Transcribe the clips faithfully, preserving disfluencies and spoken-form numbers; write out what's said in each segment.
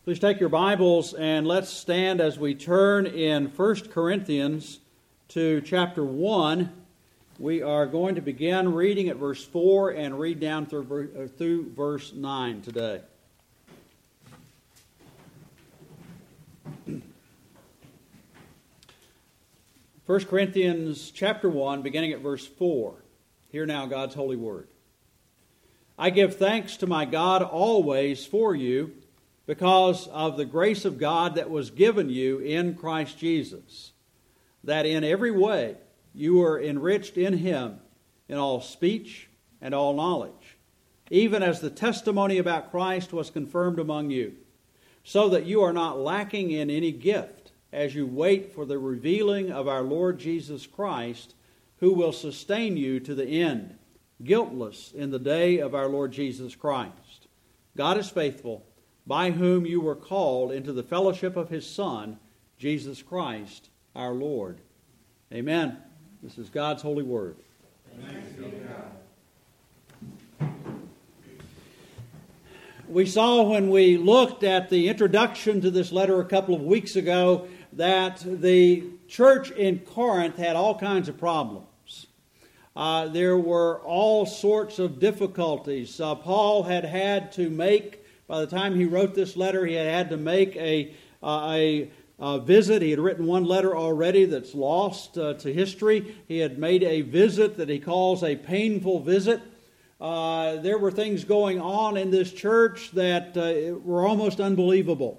Please take your Bibles and let's stand as we turn in First Corinthians to chapter one. We are going to begin reading at verse four and read down through, through verse nine today. First Corinthians chapter one, beginning at verse four. Hear now God's holy word. I give thanks to my God always for you, because of the grace of God that was given you in Christ Jesus, that in every way you were enriched in Him, in all speech and all knowledge, even as the testimony about Christ was confirmed among you, so that you are not lacking in any gift, as you wait for the revealing of our Lord Jesus Christ, who will sustain you to the end, guiltless in the day of our Lord Jesus Christ. God is faithful, by whom you were called into the fellowship of His Son, Jesus Christ, our Lord. Amen. This is God's holy word. Thanks be to God. We saw when we looked at the introduction to this letter a couple of weeks ago that the church in Corinth had all kinds of problems. Uh, there were all sorts of difficulties. Uh, Paul had had to make By the time he wrote this letter, he had had to make a, uh, a, a visit. He had written one letter already that's lost uh, to history. He had made a visit that he calls a painful visit. Uh, there were things going on in this church that uh, were almost unbelievable.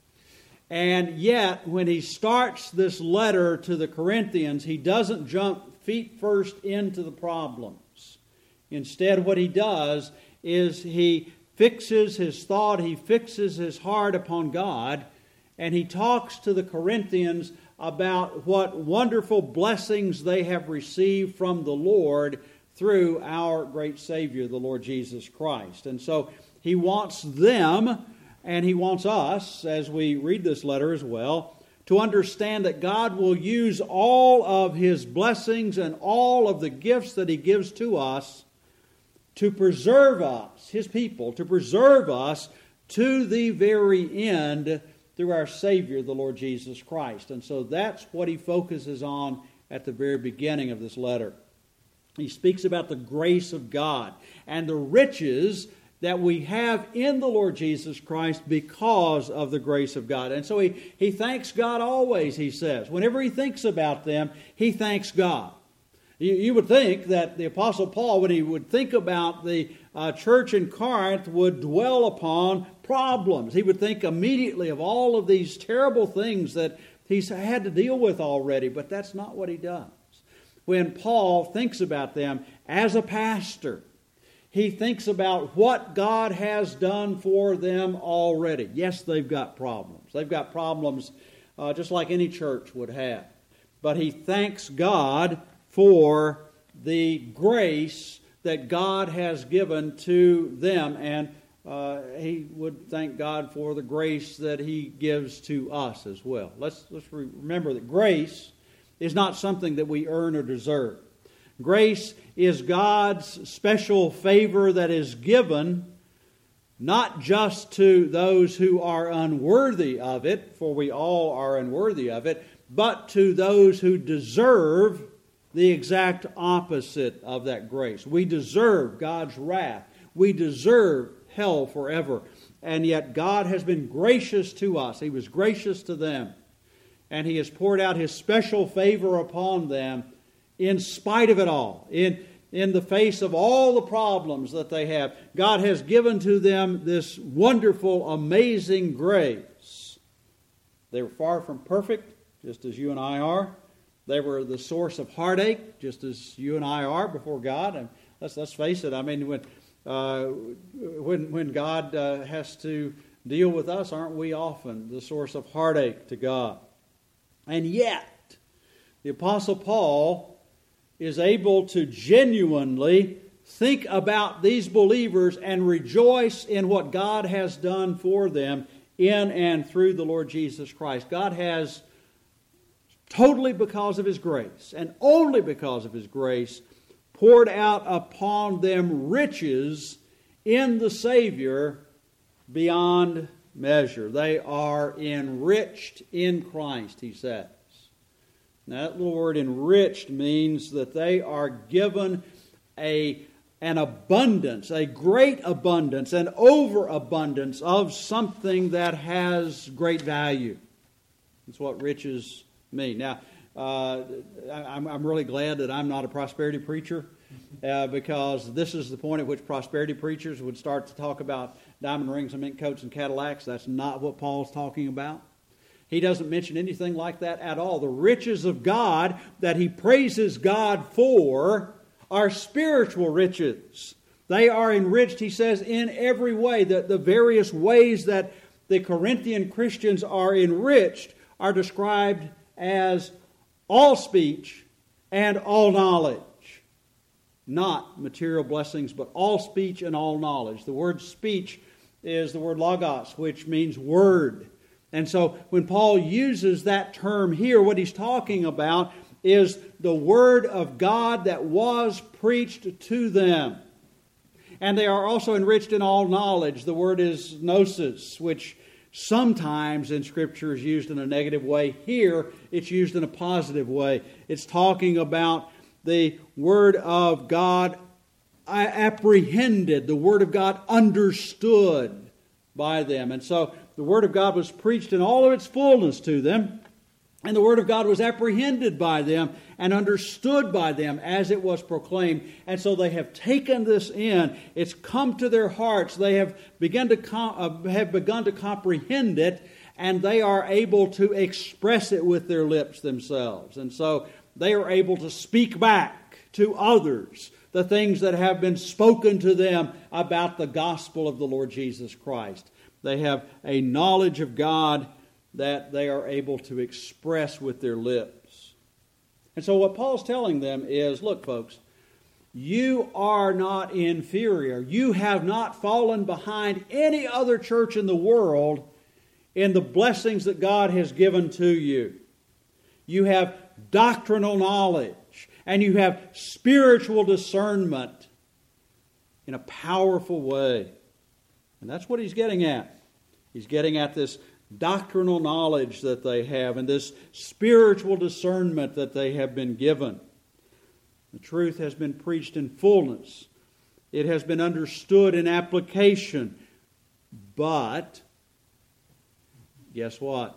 And yet, when he starts this letter to the Corinthians, he doesn't jump feet first into the problems. Instead, what he does is he fixes his thought, he fixes his heart upon God, and he talks to the Corinthians about what wonderful blessings they have received from the Lord through our great Savior, the Lord Jesus Christ. And so he wants them, and he wants us, as we read this letter as well, to understand that God will use all of His blessings and all of the gifts that He gives to us to preserve us, His people, to preserve us to the very end through our Savior, the Lord Jesus Christ. And so that's what he focuses on at the very beginning of this letter. He speaks about the grace of God and the riches that we have in the Lord Jesus Christ because of the grace of God. And so he, he thanks God always, he says. Whenever he thinks about them, he thanks God. You would think that the Apostle Paul, when he would think about the uh, church in Corinth, would dwell upon problems. He would think immediately of all of these terrible things that he's had to deal with already, but that's not what he does. When Paul thinks about them as a pastor, he thinks about what God has done for them already. Yes, they've got problems. They've got problems uh, just like any church would have. But he thanks God for the grace that God has given to them. And uh, he would thank God for the grace that He gives to us as well. Let's, let's remember that grace is not something that we earn or deserve. Grace is God's special favor that is given not just to those who are unworthy of it, for we all are unworthy of it, but to those who deserve the exact opposite of that grace. We deserve God's wrath. We deserve hell forever. And yet God has been gracious to us. He was gracious to them. And He has poured out His special favor upon them in spite of it all. In, in the face of all the problems that they have, God has given to them this wonderful, amazing grace. They were far from perfect, just as you and I are. They were the source of heartache, just as you and I are before God. And let's let's face it. I mean, when uh, when when God uh, has to deal with us, aren't we often the source of heartache to God? And yet, the Apostle Paul is able to genuinely think about these believers and rejoice in what God has done for them in and through the Lord Jesus Christ. God has, totally because of His grace, and only because of His grace, poured out upon them riches in the Savior beyond measure. They are enriched in Christ, he says. Now, that little word enriched means that they are given a, an abundance, a great abundance, an overabundance of something that has great value. That's what riches mean. Now, uh, I'm, I'm really glad that I'm not a prosperity preacher, uh, because this is the point at which prosperity preachers would start to talk about diamond rings and mint coats and Cadillacs. That's not what Paul's talking about. He doesn't mention anything like that at all. The riches of God that he praises God for are spiritual riches. They are enriched, he says, in every way. The, the various ways that the Corinthian Christians are enriched are described as all speech and all knowledge. Not material blessings, but all speech and all knowledge. The word speech is the word logos, which means word. And so when Paul uses that term here, what he's talking about is the word of God that was preached to them. And they are also enriched in all knowledge. The word is gnosis, which sometimes in Scripture is used in a negative way. Here, it's used in a positive way. It's talking about the Word of God apprehended, the Word of God understood by them. And so the Word of God was preached in all of its fullness to them, and the Word of God was apprehended by them and understood by them as it was proclaimed. And so they have taken this in. It's come to their hearts. They have begun to com- uh, have begun to comprehend it, and they are able to express it with their lips themselves. And so they are able to speak back to others the things that have been spoken to them about the gospel of the Lord Jesus Christ. They have a knowledge of God that they are able to express with their lips. And so what Paul's telling them is, look, folks, you are not inferior. You have not fallen behind any other church in the world in the blessings that God has given to you. You have doctrinal knowledge, and you have spiritual discernment in a powerful way. And that's what he's getting at. He's getting at this doctrinal knowledge that they have and this spiritual discernment that they have been given. The truth has been preached in fullness. It has been understood in application. But, guess what?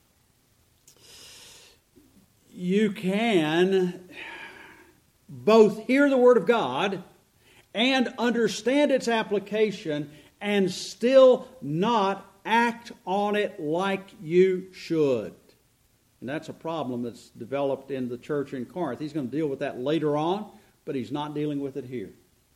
You can both hear the Word of God and understand its application and still not act on it like you should. And that's a problem that's developed in the church in Corinth. He's going to deal with that later on, but he's not dealing with it here.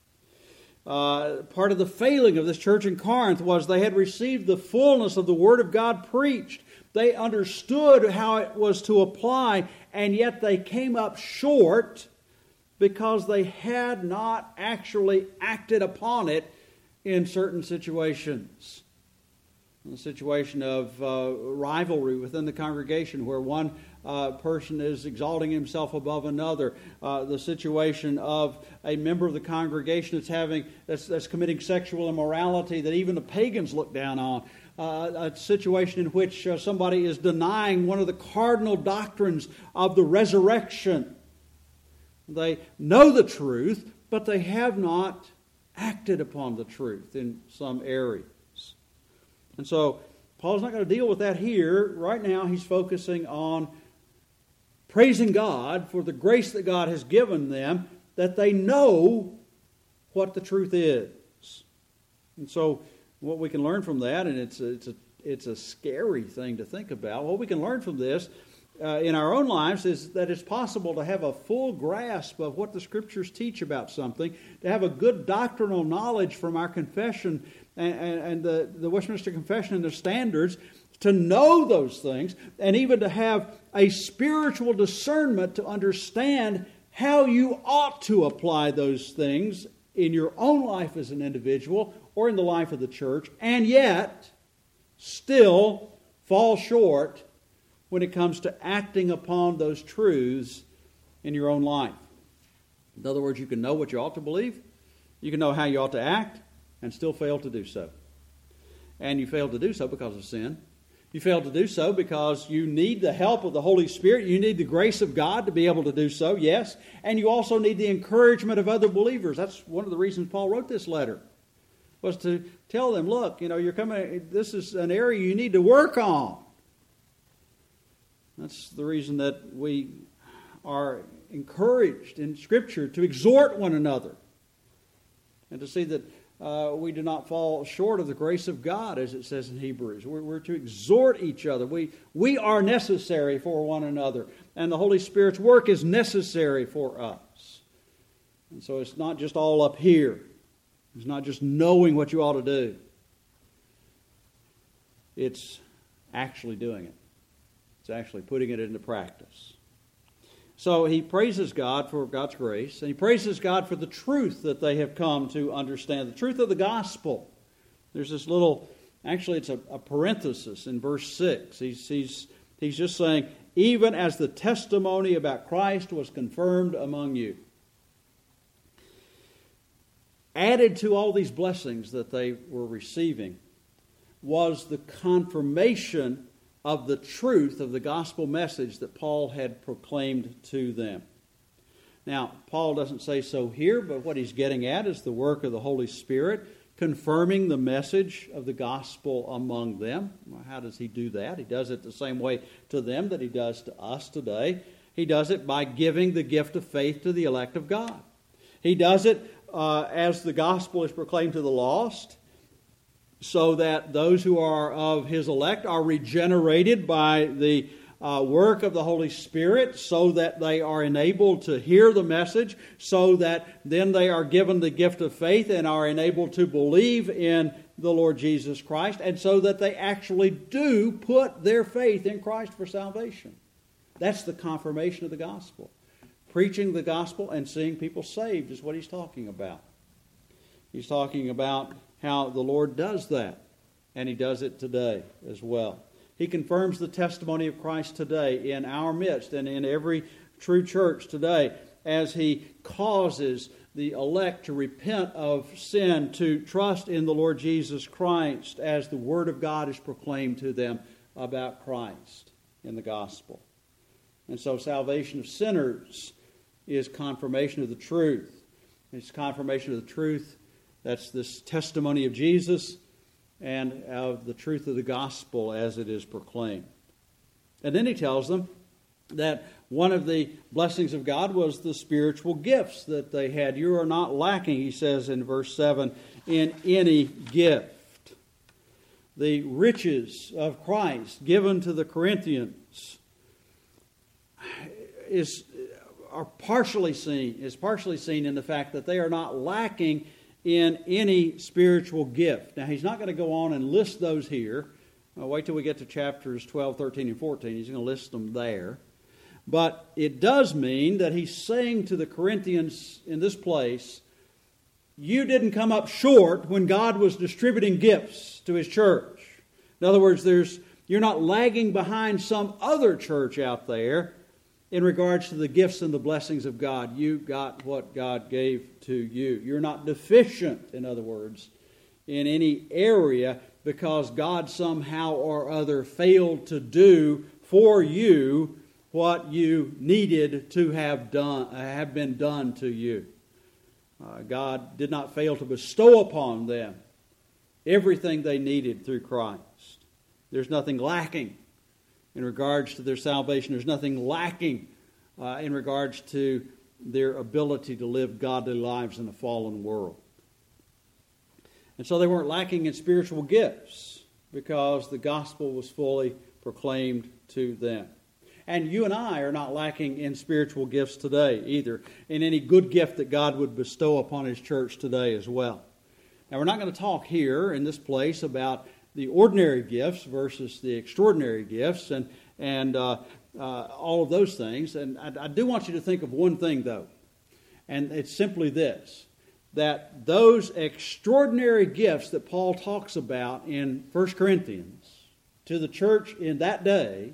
Uh, part of the failing of this church in Corinth was they had received the fullness of the Word of God preached. They understood how it was to apply, and yet they came up short because they had not actually acted upon it in certain situations. In the situation of uh, rivalry within the congregation where one uh, person is exalting himself above another. Uh, the situation of a member of the congregation that's having that's, that's committing sexual immorality that even the pagans look down on. Uh, a situation in which uh, somebody is denying one of the cardinal doctrines of the resurrection. They know the truth, but they have not acted upon the truth in some areas. And so Paul's not going to deal with that here. Right now he's focusing on praising God for the grace that God has given them, that they know what the truth is. And so what we can learn from that, and it's a, it's a, it's a scary thing to think about, what we can learn from this uh, in our own lives is that it's possible to have a full grasp of what the Scriptures teach about something, to have a good doctrinal knowledge from our confession and, and, and the, the Westminster Confession and the standards, to know those things, and even to have a spiritual discernment to understand how you ought to apply those things in your own life as an individual or in the life of the church, and yet still fall short when it comes to acting upon those truths in your own life. In other words, you can know what you ought to believe, you can know how you ought to act, and still fail to do so. and you failed to do so because of sin. You failed to do so because you need the help of the Holy Spirit. You need the grace of God to be able to do so, yes. And you also need the encouragement of other believers. That's one of the reasons Paul wrote this letter, was to tell them, look, you know, you're coming, this is an area you need to work on. That's the reason that we are encouraged in Scripture to exhort one another and to see that uh, we do not fall short of the grace of God, as it says in Hebrews. We're, we're to exhort each other. We, we are necessary for one another, and the Holy Spirit's work is necessary for us. And so it's not just all up here. It's not just knowing what you ought to do. It's actually doing it. It's actually putting it into practice. So he praises God for God's grace, and he praises God for the truth that they have come to understand, the truth of the gospel. There's this little, actually it's a, a parenthesis in verse six. He's, he's, he's just saying, even as the testimony about Christ was confirmed among you. Added to all these blessings that they were receiving was the confirmation of the truth of the gospel message that Paul had proclaimed to them. Now, Paul doesn't say so here, but what he's getting at is the work of the Holy Spirit confirming the message of the gospel among them. Well, how does he do that? He does it the same way to them that he does to us today. He does it by giving the gift of faith to the elect of God. He does it uh, as the gospel is proclaimed to the lost, so that those who are of his elect are regenerated by the uh, work of the Holy Spirit, so that they are enabled to hear the message, so that then they are given the gift of faith and are enabled to believe in the Lord Jesus Christ, and so that they actually do put their faith in Christ for salvation. That's the confirmation of the gospel. Preaching the gospel and seeing people saved is what he's talking about. He's talking about how the Lord does that, and he does it today as well. He confirms the testimony of Christ today in our midst and in every true church today, as he causes the elect to repent of sin, to trust in the Lord Jesus Christ as the Word of God is proclaimed to them about Christ in the gospel. And so salvation of sinners is confirmation of the truth. It's confirmation of the truth. That's this testimony of Jesus and of the truth of the gospel as it is proclaimed. And then he tells them that one of the blessings of God was the spiritual gifts that they had. You are not lacking, he says in verse seven, in any gift. The riches of Christ given to the Corinthians is are partially seen is partially seen in the fact that they are not lacking in any spiritual gift. Now, he's not going to go on and list those here. I'll wait till we get to chapters twelve, thirteen, and fourteen. He's going to list them there. But it does mean that he's saying to the Corinthians in this place, you didn't come up short when God was distributing gifts to his church. In other words, there's you're not lagging behind some other church out there in regards to the gifts and the blessings of God. You got what God gave to you. You're not deficient, in other words, in any area because God somehow or other failed to do for you what you needed to have done, have been done to you. Uh, God did not fail to bestow upon them everything they needed through Christ. There's nothing lacking in regards to their salvation. There's nothing lacking uh, in regards to their ability to live godly lives in a fallen world. And so they weren't lacking in spiritual gifts because the gospel was fully proclaimed to them. And you and I are not lacking in spiritual gifts today either, in any good gift that God would bestow upon his church today as well. Now, we're not going to talk here in this place about the ordinary gifts versus the extraordinary gifts and and uh, uh, all of those things. And I, I do want you to think of one thing, though, and it's simply this, that those extraordinary gifts that Paul talks about in First Corinthians to the church in that day,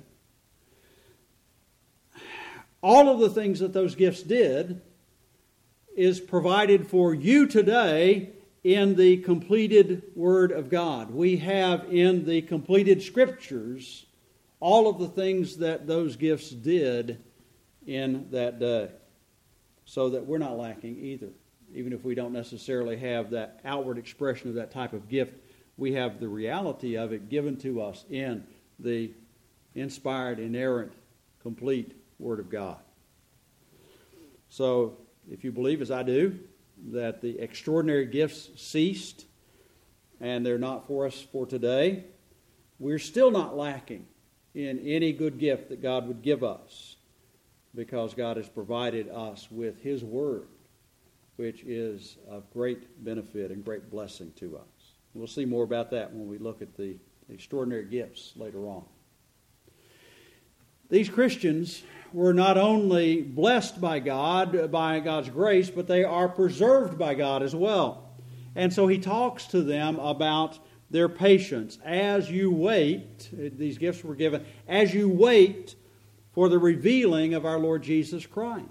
all of the things that those gifts did is provided for you today in the completed Word of God. We have in the completed Scriptures all of the things that those gifts did in that day, so that we're not lacking either. Even if we don't necessarily have that outward expression of that type of gift, we have the reality of it given to us in the inspired, inerrant, complete Word of God. So, if you believe, as I do, that the extraordinary gifts ceased and they're not for us for today, we're still not lacking in any good gift that God would give us, because God has provided us with His Word, which is of great benefit and great blessing to us. We'll see more about that when we look at the extraordinary gifts later on. These Christians were not only blessed by God, by God's grace, but they are preserved by God as well. And so he talks to them about their patience. As you wait, these gifts were given, as you wait for the revealing of our Lord Jesus Christ.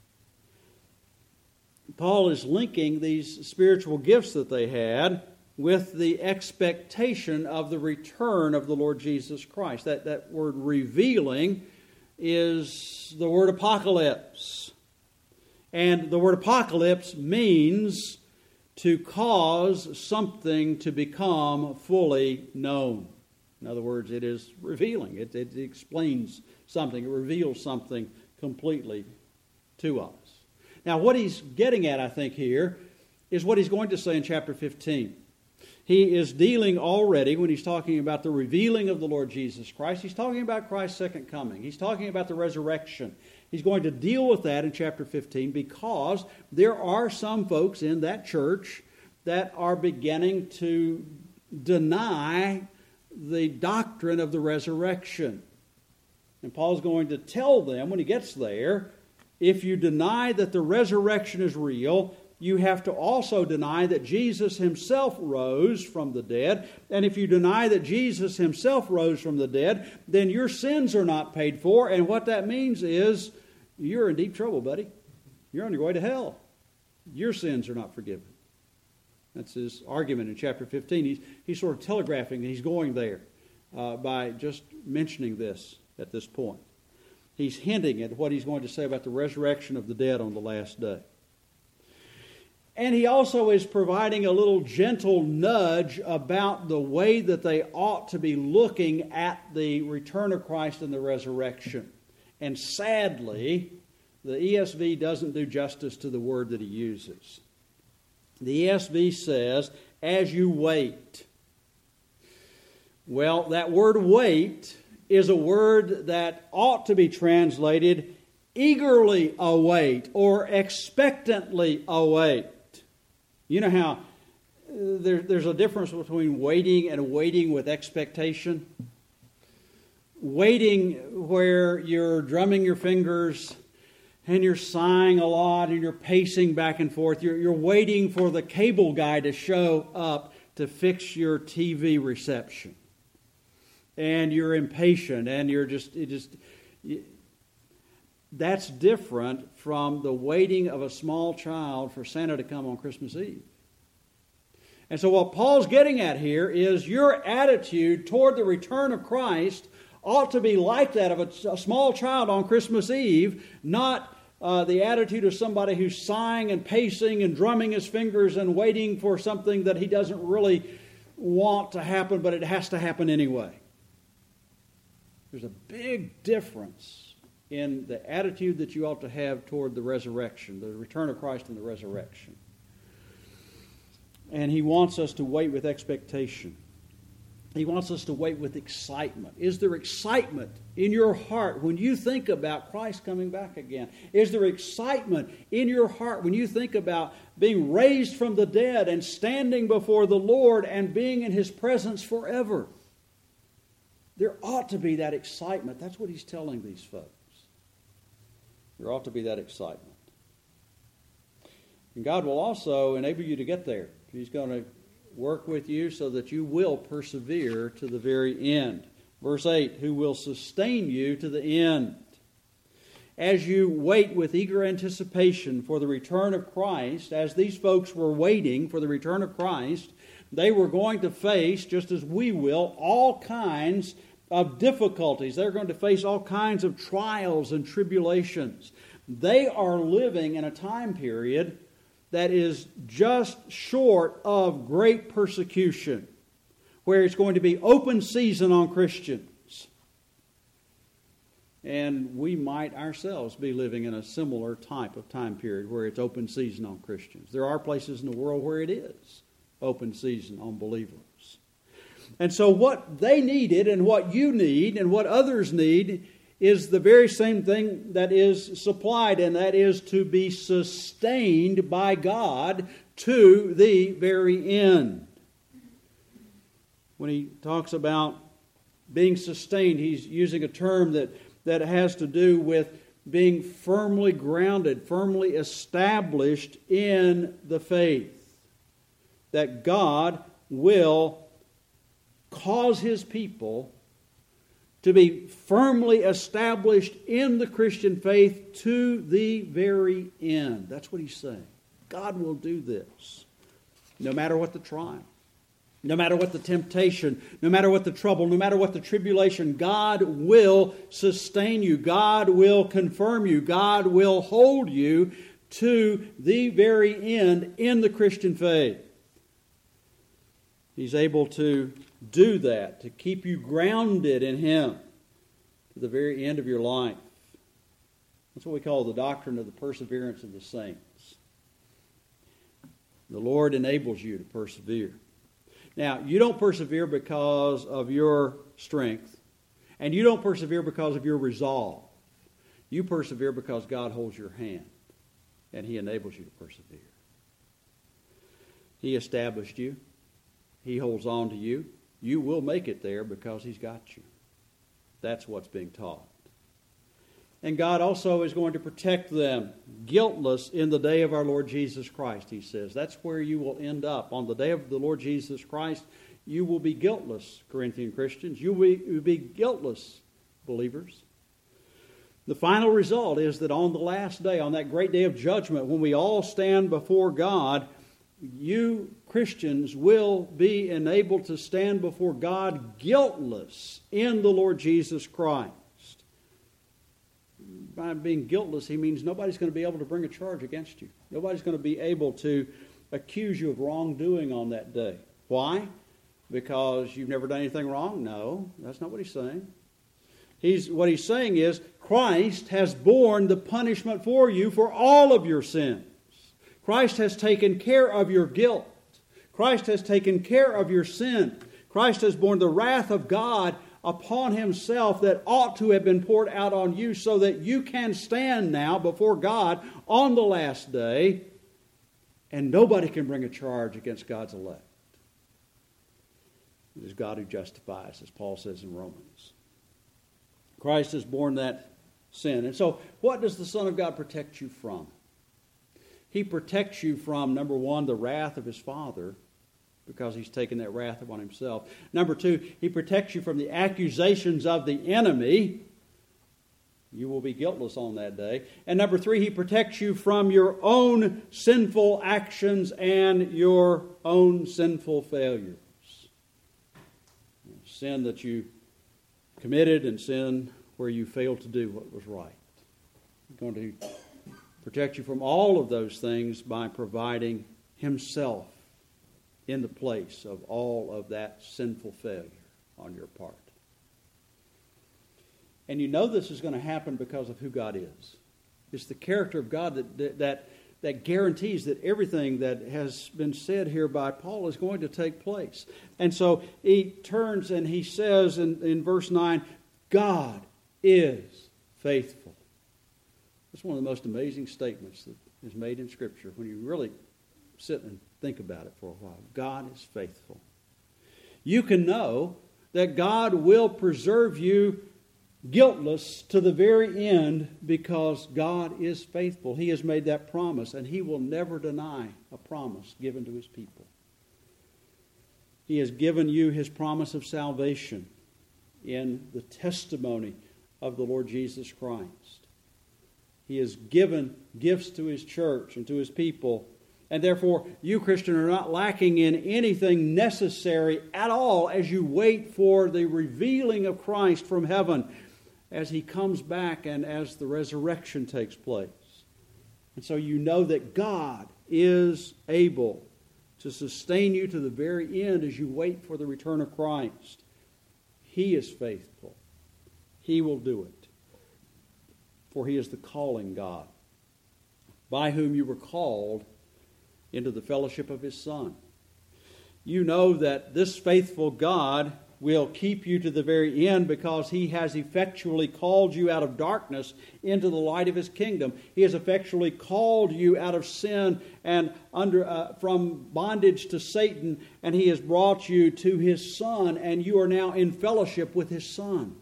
Paul is linking these spiritual gifts that they had with the expectation of the return of the Lord Jesus Christ. That, that word revealing is the word apocalypse. And the word apocalypse means to cause something to become fully known. In other words, it is revealing. It, it explains something. It reveals something completely to us. Now, what he's getting at, I think, here is what he's going to say in chapter fifteen. He is dealing already, when he's talking about the revealing of the Lord Jesus Christ, he's talking about Christ's second coming. He's talking about the resurrection. He's going to deal with that in chapter fifteen, because there are some folks in that church that are beginning to deny the doctrine of the resurrection. And Paul's going to tell them when he gets there, if you deny that the resurrection is real, you have to also deny that Jesus himself rose from the dead. And if you deny that Jesus himself rose from the dead, then your sins are not paid for. And what that means is you're in deep trouble, buddy. You're on your way to hell. Your sins are not forgiven. That's his argument in chapter fifteen. He's, he's sort of telegraphing that he's going there uh, by just mentioning this at this point. He's hinting at what he's going to say about the resurrection of the dead on the last day. And he also is providing a little gentle nudge about the way that they ought to be looking at the return of Christ and the resurrection. And sadly, the E S V doesn't do justice to the word that he uses. The E S V says, as you wait. Well, that word wait is a word that ought to be translated eagerly await or expectantly await. You know how there, there's a difference between waiting and waiting with expectation? Waiting where you're drumming your fingers and you're sighing a lot and you're pacing back and forth. You're, you're waiting for the cable guy to show up to fix your T V reception. And you're impatient and you're just, it just, you, that's different from the waiting of a small child for Santa to come on Christmas Eve. And so what Paul's getting at here is your attitude toward the return of Christ ought to be like that of a, a small child on Christmas Eve, not uh, the attitude of somebody who's sighing and pacing and drumming his fingers and waiting for something that he doesn't really want to happen, but it has to happen anyway. There's a big difference in the attitude that you ought to have toward the resurrection, the return of Christ and the resurrection. And he wants us to wait with expectation. He wants us to wait with excitement. Is there excitement in your heart when you think about Christ coming back again? Is there excitement in your heart when you think about being raised from the dead and standing before the Lord and being in His presence forever? There ought to be that excitement. That's what he's telling these folks. There ought to be that excitement. And God will also enable you to get there. He's going to work with you so that you will persevere to the very end. Verse eight, who will sustain you to the end. as you wait with eager anticipation for the return of Christ, as these folks were waiting for the return of Christ, they were going to face, just as we will, all kinds of difficulties. They're going to face all kinds of trials and tribulations. They are living in a time period that is just short of great persecution, where it's going to be open season on Christians. And we might ourselves be living in a similar type of time period where it's open season on Christians. There are places in the world where it is open season on believers. And so what they needed and what you need and what others need is the very same thing that is supplied, and that is to be sustained by God to the very end. When he talks about being sustained, he's using a term that that has to do with being firmly grounded, firmly established in the faith. That God will cause His people to be firmly established in the Christian faith to the very end. That's what he's saying. God will do this, no matter what the trial. No matter what the temptation, no matter what the trouble, no matter what the tribulation, God will sustain you. God will confirm you. God will hold you to the very end in the Christian faith. He's able to do that, to keep you grounded in Him to the very end of your life. That's what we call the doctrine of the perseverance of the saints. The Lord enables you to persevere. Now, you don't persevere because of your strength, and you don't persevere because of your resolve. You persevere because God holds your hand, and He enables you to persevere. He established you. He holds on to you. You will make it there because He's got you. That's what's being taught. And God also is going to protect them guiltless in the day of our Lord Jesus Christ, he says. That's where you will end up. On the day of the Lord Jesus Christ, you will be guiltless, Corinthian Christians. You will be, you will be guiltless, believers. The final result is that on the last day, on that great day of judgment, when we all stand before God, you Christians will be enabled to stand before God guiltless in the Lord Jesus Christ. By being guiltless, he means nobody's going to be able to bring a charge against you. Nobody's going to be able to accuse you of wrongdoing on that day. Why? Because you've never done anything wrong? No, that's not what he's saying. He's, what he's saying is, Christ has borne the punishment for you for all of your sins. Christ has taken care of your guilt. Christ has taken care of your sin. Christ has borne the wrath of God upon Himself that ought to have been poured out on you, so that you can stand now before God on the last day, and nobody can bring a charge against God's elect. It is God who justifies, as Paul says in Romans. Christ has borne that sin. And so, what does the Son of God protect you from? He protects you from, number one, the wrath of His Father, because He's taken that wrath upon Himself. Number two, He protects you from the accusations of the enemy. You will be guiltless on that day. And number three, He protects you from your own sinful actions and your own sinful failures. Sin that you committed and sin where you failed to do what was right. He's going to protect you from all of those things by providing Himself in the place of all of that sinful failure on your part. And you know this is going to happen because of who God is. It's the character of God that, that, that guarantees that everything that has been said here by Paul is going to take place. And so he turns and he says in, in verse nine, God is faithful. That's one of the most amazing statements that is made in Scripture when you really sit and think about it for a while. God is faithful. You can know that God will preserve you guiltless to the very end because God is faithful. He has made that promise, and He will never deny a promise given to His people. He has given you His promise of salvation in the testimony of the Lord Jesus Christ. He has given gifts to His church and to His people. And therefore, you, Christian, are not lacking in anything necessary at all as you wait for the revealing of Christ from heaven as He comes back and as the resurrection takes place. And so you know that God is able to sustain you to the very end as you wait for the return of Christ. He is faithful. He will do it. For He is the calling God, by whom you were called into the fellowship of His Son. You know that this faithful God will keep you to the very end because He has effectually called you out of darkness into the light of His kingdom. He has effectually called you out of sin and under uh, from bondage to Satan, and He has brought you to His Son, and you are now in fellowship with His Son.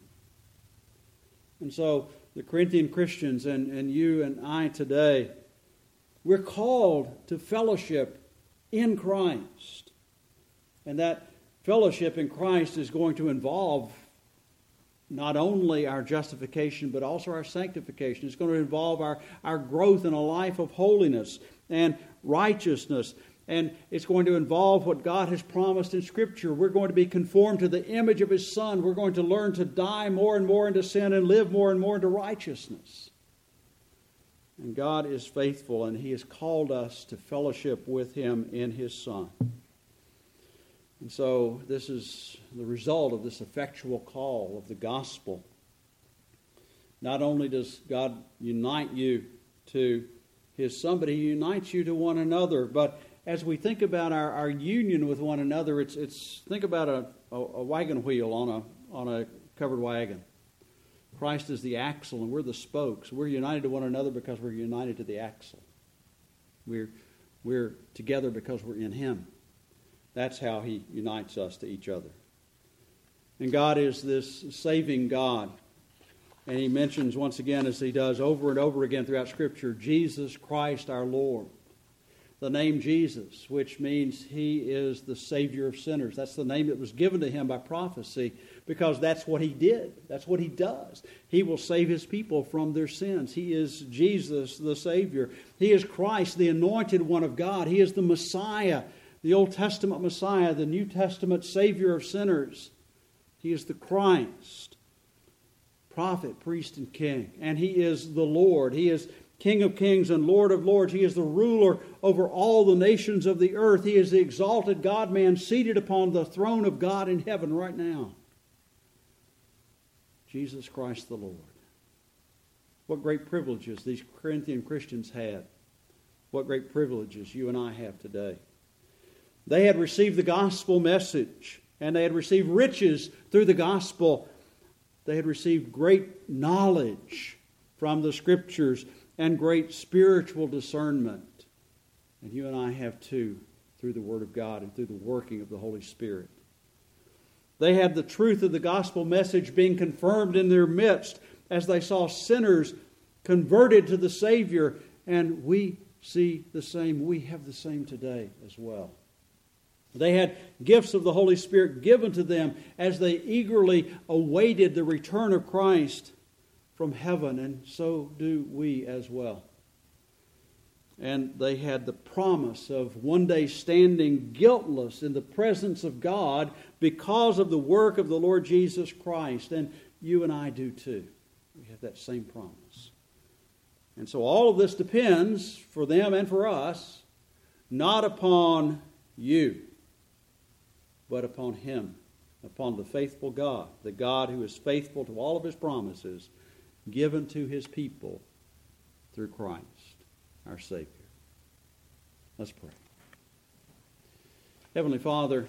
And so the Corinthian Christians and, and you and I today, we're called to fellowship in Christ. And that fellowship in Christ is going to involve not only our justification, but also our sanctification. It's going to involve our, our growth in a life of holiness and righteousness. And it's going to involve what God has promised in Scripture. We're going to be conformed to the image of His Son. We're going to learn to die more and more into sin and live more and more into righteousness. And God is faithful, and He has called us to fellowship with Him in His Son. And so this is the result of this effectual call of the gospel. Not only does God unite you to His Son, but He unites you to one another. But as we think about our, our union with one another, it's it's think about a, a, a wagon wheel on a on a covered wagon. Christ is the axle and we're the spokes. We're united to one another because we're united to the axle. We're we're together because we're in Him. That's how He unites us to each other. And God is this saving God. And He mentions once again, as He does over and over again throughout Scripture, Jesus Christ our Lord. The name Jesus, which means He is the Savior of sinners. That's the name that was given to Him by prophecy because that's what He did. That's what He does. He will save His people from their sins. He is Jesus, the Savior. He is Christ, the anointed one of God. He is the Messiah, the Old Testament Messiah, the New Testament Savior of sinners. He is the Christ, prophet, priest, and king. And He is the Lord. He is King of kings and Lord of lords. He is the ruler over all the nations of the earth. He is the exalted God-man seated upon the throne of God in heaven right now. Jesus Christ the Lord. What great privileges these Corinthian Christians had. What great privileges you and I have today. They had received the gospel message, and they had received riches through the gospel. They had received great knowledge from the Scriptures and great spiritual discernment. And you and I have too, through the Word of God and through the working of the Holy Spirit. They had the truth of the gospel message being confirmed in their midst as they saw sinners converted to the Savior. And we see the same. We have the same today as well. They had gifts of the Holy Spirit given to them as they eagerly awaited the return of Christ from heaven, and so do we as well. And they had the promise of one day standing guiltless in the presence of God because of the work of the Lord Jesus Christ. And you and I do too. We have that same promise. And so all of this depends, for them and for us, not upon you, but upon Him, upon the faithful God, the God who is faithful to all of His promises given to His people through Christ, our Savior. Let's pray. Heavenly Father,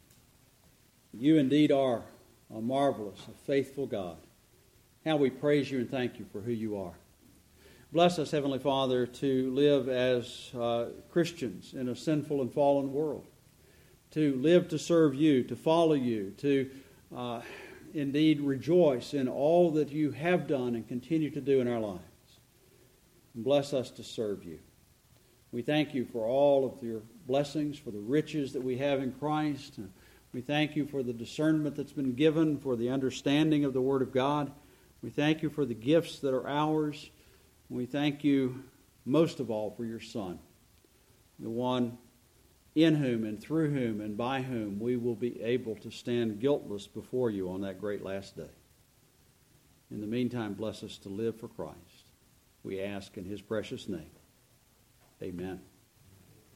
You indeed are a marvelous, a faithful God. How we praise You and thank You for who You are. Bless us, Heavenly Father, to live as uh, Christians in a sinful and fallen world, to live to serve You, to follow You, to uh, indeed rejoice in all that You have done and continue to do in our lives. And bless us to serve You. We thank You for all of Your blessings, for the riches that we have in Christ. We thank You for the discernment that's been given, for the understanding of the Word of God. We thank You for the gifts that are ours. We thank you most of all for your Son, the one in whom and through whom and by whom we will be able to stand guiltless before you on that great last day. In the meantime, bless us to live for Christ. We ask in his precious name. Amen.